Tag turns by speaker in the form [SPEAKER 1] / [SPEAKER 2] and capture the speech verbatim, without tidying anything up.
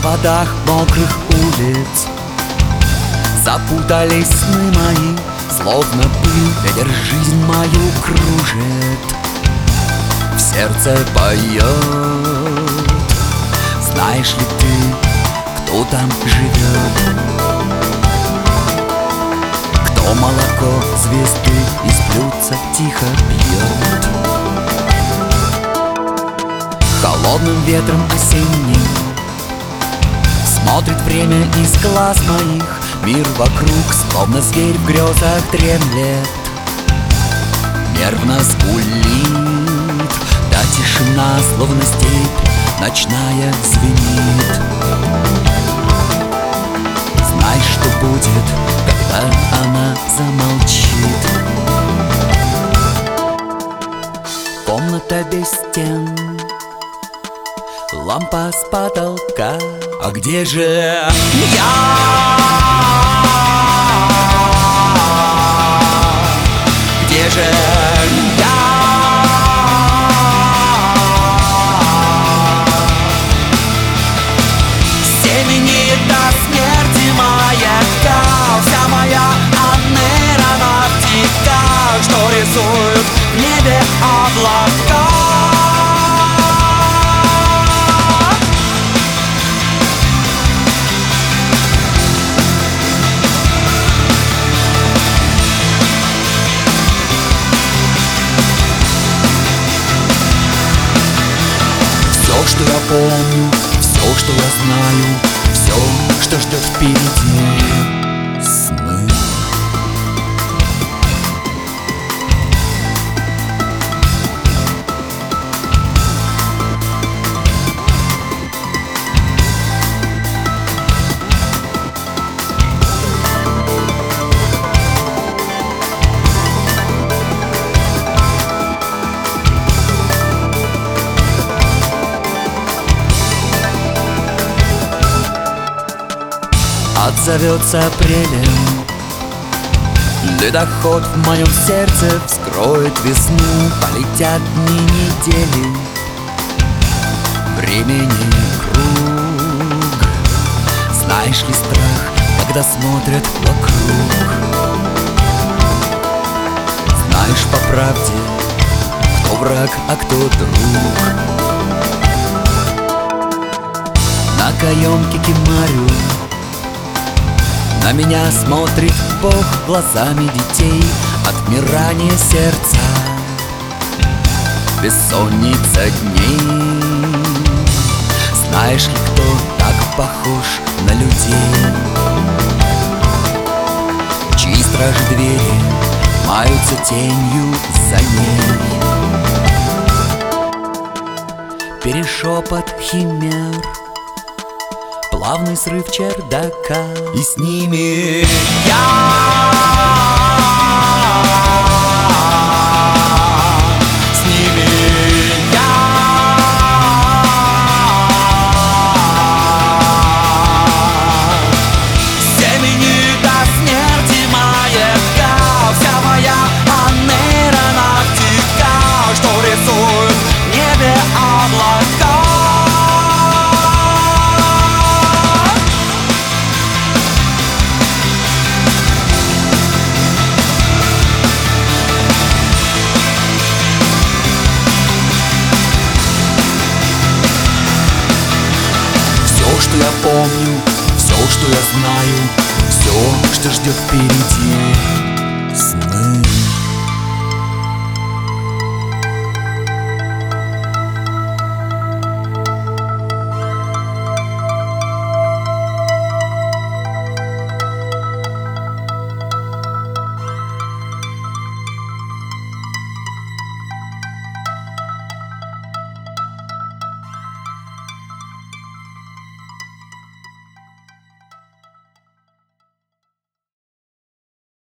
[SPEAKER 1] проводах мокрых улиц запутались сны мои, словно пыль ветер жизнь мою кружит, в сердце поет. Знаешь ли ты, кто там живет? Кто молоко звезды из блюдца тихо пьет? Холодным ветром осенним смотрит время из глаз моих. Мир вокруг, словно зверь в грезах дремлет, нервно скулит, да тишина, словно степь ночная, звенит. Знаешь, что будет, когда она замолчит? Комната без стен, лампа с потолка. А где же я? Где же я? Семени до смерти маяка, вся моя аэронавтика, что рисуют в небе облака. Все, что я помню, все, что я знаю, все, что ждет впереди, сны. Отзовется апрелем, ледоход в моем сердце вскроет весну. Полетят дни, недели, времени круг. Знаешь ли страх, когда смотрят вокруг? Знаешь по правде, кто враг, а кто друг? На каемке Кимарю на меня смотрит Бог глазами детей, отмирание сердца, бессонница дней. Знаешь ли, кто так похож на людей, чьи стражи двери маются тенью за ней? Перешепот химер, плавный срыв чердака, и с ними я. С ними я. Семени до смерти маяка, вся моя аэронавтика, что рисует в небе облака. Все, что я помню, все, что я знаю, все, что ждет впереди.